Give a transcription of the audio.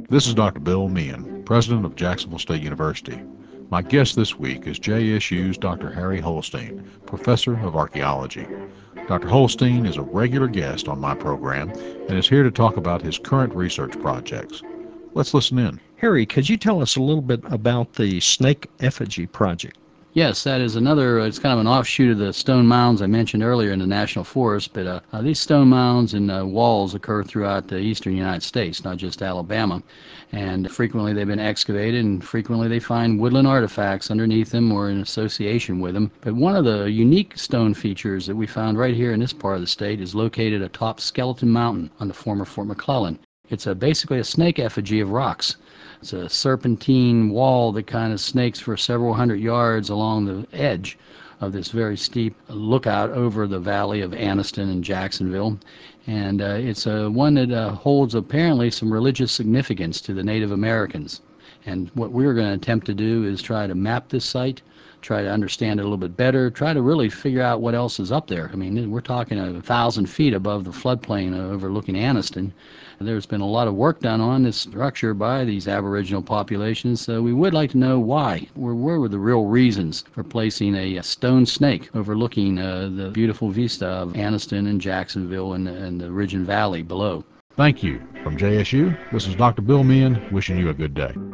This is Dr. Bill Meehan, President of Jacksonville State University. My guest this week is JSU's Dr. Harry Holstein, Professor of Archaeology. Dr. Holstein is a regular guest on my program and is here to talk about his current research projects. Let's listen in. Harry, could you tell us a little bit about the Snake Effigy Project? Yes, that is another, it's kind of an offshoot of the stone mounds I mentioned earlier in the National Forest, but these stone mounds and walls occur throughout the eastern United States, not just Alabama, and frequently they've been excavated and frequently they find woodland artifacts underneath them or in association with them. But one of the unique stone features that we found right here in this part of the state is located atop Skeleton Mountain on the former Fort McClellan. It's basically a snake effigy of rocks. It's a serpentine wall that kind of snakes for several hundred yards along the edge of this very steep lookout over the valley of Anniston and Jacksonville. And it's one that holds apparently some religious significance to the Native Americans. And what we're going to attempt to do is try to map this site, try to understand it a little bit better, try to really figure out what else is up there. I mean, we're talking 1,000 feet above the floodplain overlooking Anniston. There's been a lot of work done on this structure by these Aboriginal populations, so we would like to know why. Where were the real reasons for placing a stone snake overlooking the beautiful vista of Anniston and Jacksonville and the Ridge and Valley below? Thank you. From JSU, this is Dr. Bill Meehan wishing you a good day.